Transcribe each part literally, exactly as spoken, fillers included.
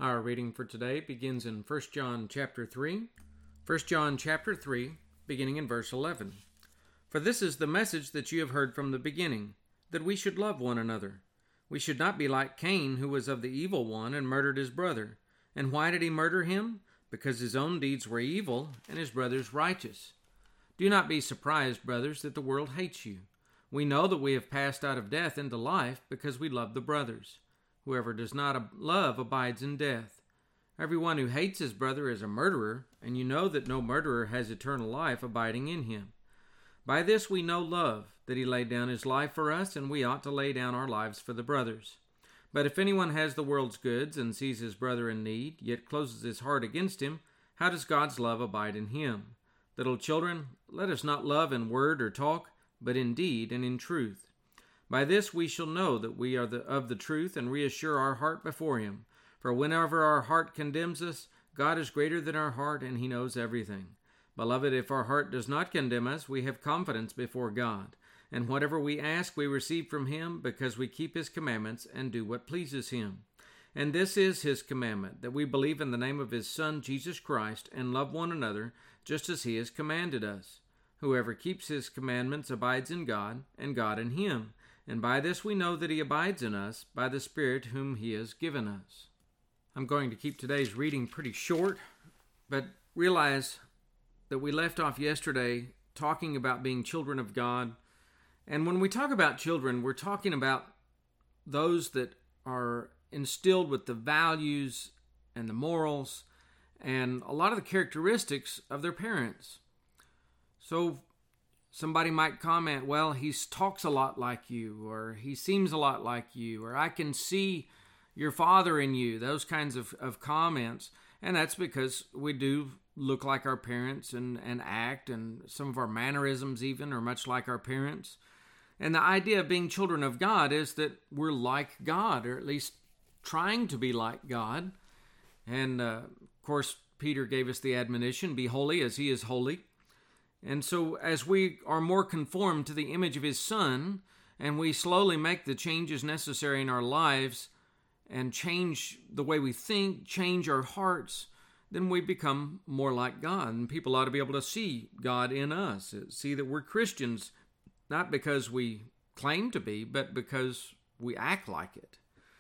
Our reading for today begins in First John chapter three. First John chapter three, beginning in verse eleven. For this is the message that you have heard from the beginning, that we should love one another. We should not be like Cain, who was of the evil one and murdered his brother. And why did he murder him? Because his own deeds were evil and his brother's righteous. Do not be surprised, brothers, that the world hates you. We know that we have passed out of death into life because we love the brothers. Whoever does not love abides in death. Everyone who hates his brother is a murderer, and you know that no murderer has eternal life abiding in him. By this we know love, that he laid down his life for us, and we ought to lay down our lives for the brothers. But if anyone has the world's goods and sees his brother in need, yet closes his heart against him, how does God's love abide in him? Little children, let us not love in word or talk, but in deed and in truth. By this we shall know that we are the, of the truth and reassure our heart before him. For whenever our heart condemns us, God is greater than our heart, and he knows everything. Beloved, if our heart does not condemn us, we have confidence before God. And whatever we ask, we receive from him, because we keep his commandments and do what pleases him. And this is his commandment, that we believe in the name of his Son, Jesus Christ, and love one another, just as he has commanded us. Whoever keeps his commandments abides in God, and God in him. And by this we know that he abides in us, by the Spirit whom he has given us. I'm going to keep today's reading pretty short, but realize that we left off yesterday talking about being children of God. And when we talk about children, we're talking about those that are instilled with the values and the morals and a lot of the characteristics of their parents. So somebody might comment, well, he talks a lot like you, or he seems a lot like you, or I can see your father in you, those kinds of, of comments. And that's because we do look like our parents and, and act, and some of our mannerisms even are much like our parents. And the idea of being children of God is that we're like God, or at least trying to be like God. And uh, of course, Peter gave us the admonition, be holy as he is holy. And so as we are more conformed to the image of his Son, and we slowly make the changes necessary in our lives and change the way we think, change our hearts, then we become more like God. And people ought to be able to see God in us, see that we're Christians, not because we claim to be, but because we act like it.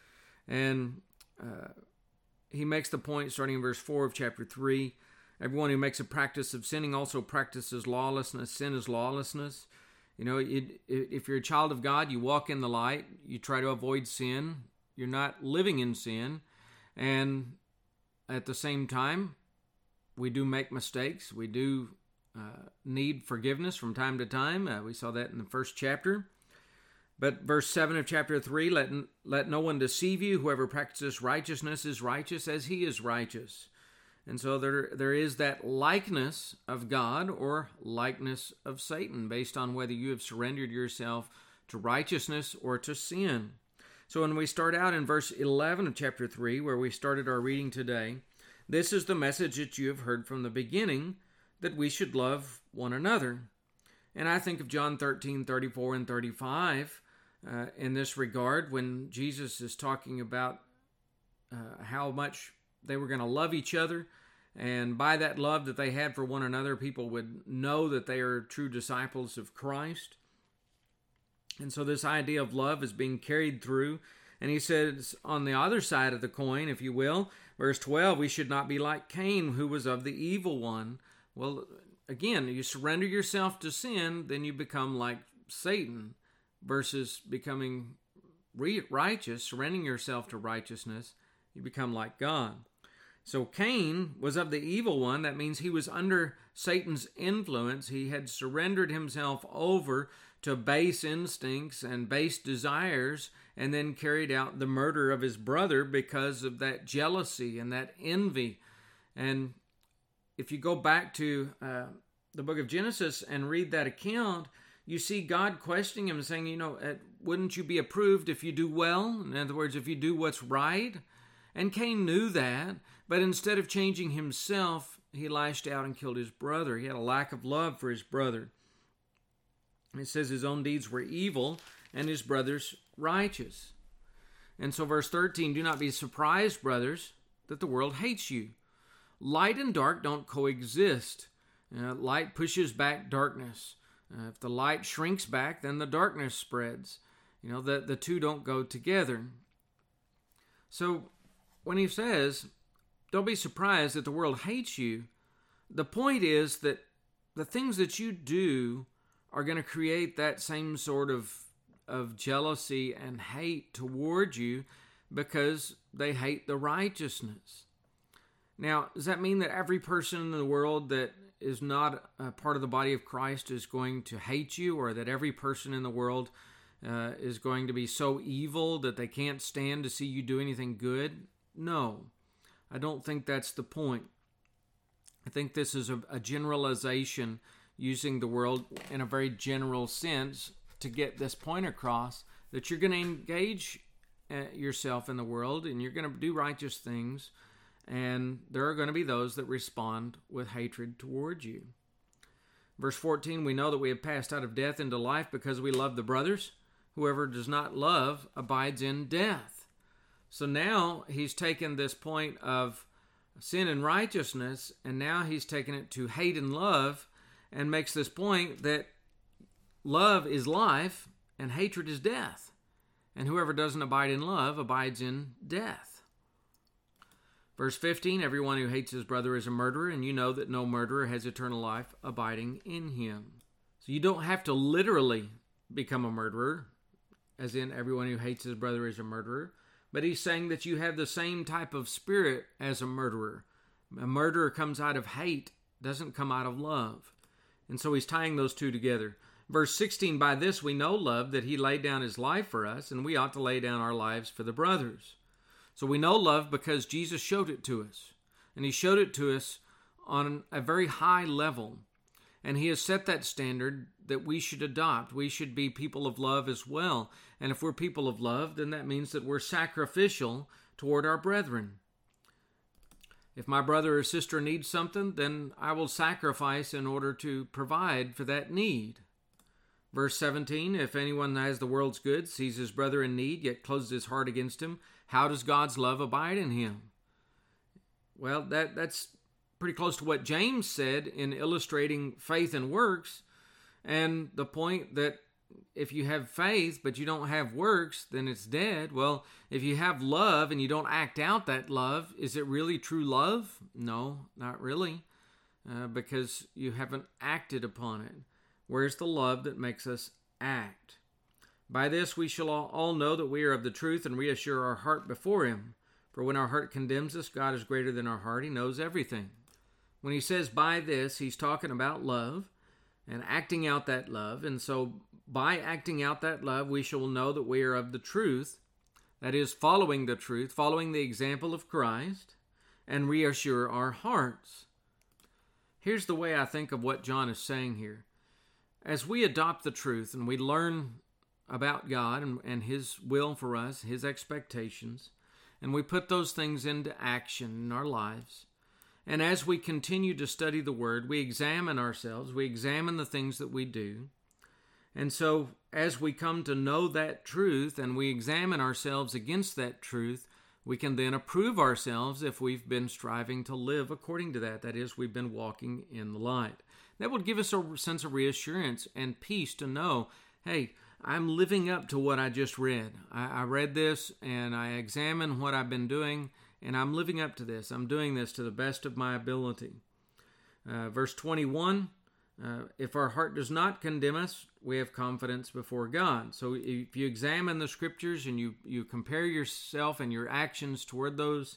And uh, he makes the point, starting in verse four of chapter three, everyone who makes a practice of sinning also practices lawlessness. Sin is lawlessness. You know, it, it, if you're a child of God, you walk in the light. You try to avoid sin. You're not living in sin. And at the same time, we do make mistakes. We do uh, need forgiveness from time to time. Uh, we saw that in the first chapter. But verse seven of chapter three, let, let no one deceive you. Whoever practices righteousness is righteous as he is righteous. And so there, there is that likeness of God or likeness of Satan based on whether you have surrendered yourself to righteousness or to sin. So when we start out in verse eleven of chapter three, where we started our reading today, this is the message that you have heard from the beginning, that we should love one another. And I think of John thirteen, thirty-four and thirty-five uh, in this regard, when Jesus is talking about uh, how much they were going to love each other, and by that love that they had for one another, people would know that they are true disciples of Christ. And so this idea of love is being carried through. And he says on the other side of the coin, if you will, verse twelve, we should not be like Cain, who was of the evil one. Well, again, you surrender yourself to sin, then you become like Satan, versus becoming righteous, surrendering yourself to righteousness, you become like God. So Cain was of the evil one. That means he was under Satan's influence. He had surrendered himself over to base instincts and base desires, and then carried out the murder of his brother because of that jealousy and that envy. And if you go back to uh, the book of Genesis and read that account, you see God questioning him, saying, you know, uh, wouldn't you be approved if you do well? In other words, if you do what's right? And Cain knew that, but instead of changing himself, he lashed out and killed his brother. He had a lack of love for his brother. It says his own deeds were evil and his brother's righteous. And so verse thirteen, do not be surprised, brothers, that the world hates you. Light and dark don't coexist. Uh, light pushes back darkness. Uh, if the light shrinks back, then the darkness spreads. You know, the, the two don't go together. So when he says, don't be surprised that the world hates you, the point is that the things that you do are going to create that same sort of, of jealousy and hate toward you because they hate the righteousness. Now, does that mean that every person in the world that is not a part of the body of Christ is going to hate you, or that every person in the world uh, is going to be so evil that they can't stand to see you do anything good? No, I don't think that's the point. I think this is a, a generalization using the world in a very general sense to get this point across, that you're going to engage uh, yourself in the world and you're going to do righteous things, and there are going to be those that respond with hatred towards you. Verse fourteen, we know that we have passed out of death into life because we love the brothers. Whoever does not love abides in death. So now he's taken this point of sin and righteousness, and now he's taken it to hate and love, and makes this point that love is life and hatred is death. And whoever doesn't abide in love abides in death. Verse fifteen, everyone who hates his brother is a murderer, and you know that no murderer has eternal life abiding in him. So you don't have to literally become a murderer, as in everyone who hates his brother is a murderer. But he's saying that you have the same type of spirit as a murderer. A murderer comes out of hate, doesn't come out of love. And so he's tying those two together. Verse sixteen, by this we know love, that he laid down his life for us, and we ought to lay down our lives for the brothers. So we know love because Jesus showed it to us. And he showed it to us on a very high level. And he has set that standard that we should adopt. We should be people of love as well. And if we're people of love, then that means that we're sacrificial toward our brethren. If my brother or sister needs something, then I will sacrifice in order to provide for that need. Verse seventeen, if anyone has the world's goods, sees his brother in need, yet closes his heart against him, how does God's love abide in him? Well, that that's pretty close to what James said in illustrating faith and works, and the point that if you have faith but you don't have works, then it's dead. Well, if you have love and you don't act out that love, is it really true love? No, not really, uh, because you haven't acted upon it. Where's the love that makes us act? By this we shall all know that we are of the truth, and reassure our heart before him. For when our heart condemns us, God is greater than our heart. He knows everything. When he says by this, he's talking about love and acting out that love. And so by acting out that love, we shall know that we are of the truth, that is, following the truth, following the example of Christ, and reassure our hearts. Here's the way I think of what John is saying here. As we adopt the truth and we learn about God and, and his will for us, his expectations, and we put those things into action in our lives, and as we continue to study the Word, we examine ourselves, we examine the things that we do. And so as we come to know that truth and we examine ourselves against that truth, we can then approve ourselves if we've been striving to live according to that. That is, we've been walking in the light. That would give us a sense of reassurance and peace to know, hey, I'm living up to what I just read. I, I read this and I examine what I've been doing, and I'm living up to this. I'm doing this to the best of my ability. Uh, verse twenty-one, uh, if our heart does not condemn us, we have confidence before God. So if you examine the scriptures and you, you compare yourself and your actions toward those,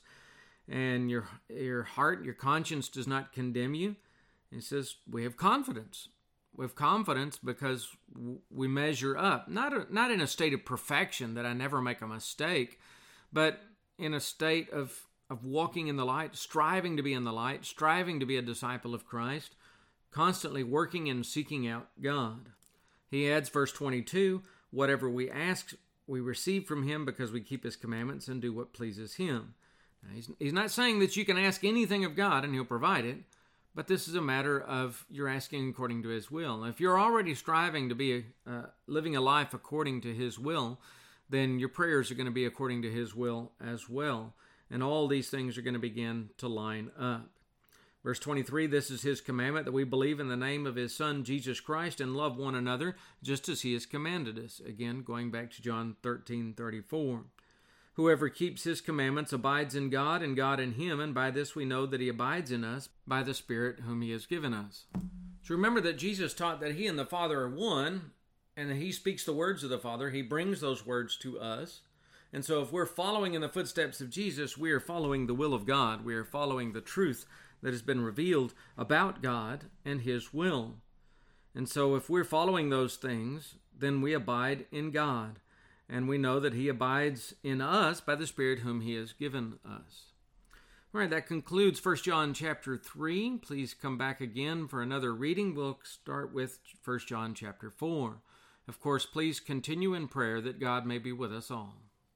and your your heart, your conscience does not condemn you, it says we have confidence. We have confidence because we measure up, not a, not in a state of perfection that I never make a mistake, but in a state of, of walking in the light, striving to be in the light, striving to be a disciple of Christ, constantly working and seeking out God. He adds, verse twenty-two, whatever we ask, we receive from him because we keep his commandments and do what pleases him. Now, he's, he's not saying that you can ask anything of God and he'll provide it, but this is a matter of you're asking according to his will. If you're already striving to be uh, living a life according to his will, then your prayers are going to be according to his will as well. And all these things are going to begin to line up. Verse twenty-three, this is his commandment, that we believe in the name of his Son, Jesus Christ, and love one another, just as he has commanded us. Again, going back to John thirteen thirty-four. Whoever keeps his commandments abides in God, and God in him, and by this we know that he abides in us, by the Spirit whom he has given us. So remember that Jesus taught that he and the Father are one, and that he speaks the words of the Father. He brings those words to us. And so if we're following in the footsteps of Jesus, we are following the will of God. We are following the truth that has been revealed about God and his will. And so if we're following those things, then we abide in God. And we know that he abides in us by the Spirit whom he has given us. All right, that concludes First John chapter three. Please come back again for another reading. We'll start with First John chapter four. Of course, please continue in prayer that God may be with us all.